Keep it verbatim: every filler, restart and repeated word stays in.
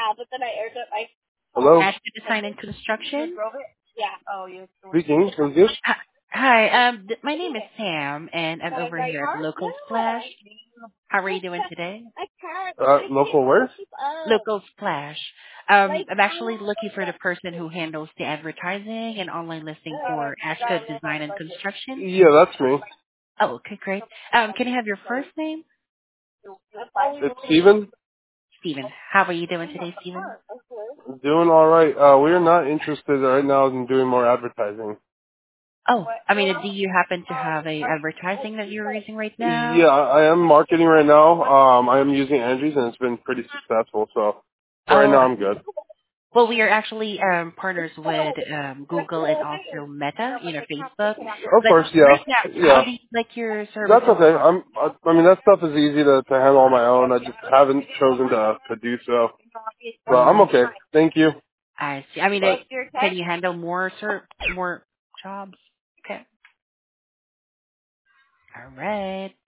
Hello? Ashton Design and Construction. Speaking. Who's this? Hi, hi, um, th- my name is Sam, and I'm over here at Local Splash. How are you doing today? Uh, local where? Local Splash. Um, I'm actually looking for the person who handles the advertising and online listing for Ashton Design and Construction. Yeah, that's me. Oh, okay, great. Um, can I have your first name? It's Steven. Steven. How are you doing today, Steven? Doing all right. Uh, we're not interested right now in doing more advertising. Oh, I mean, do you happen to have a advertising that you're using right now? Yeah, I I am marketing right now. Um, I am using Angie's and it's been pretty successful. So right Oh, now I'm good. well, we are actually um, partners with um, Google and also Meta, you know, Facebook. Of But course, right yeah, now, how yeah. do you like your That's services? okay. I'm. I, I mean, that stuff is easy to to handle on my own. I just haven't chosen to to do so. But I'm Mm, okay. Thank you. I see. I mean, Bye. like, can you handle more, sir, more jobs? Okay. All right.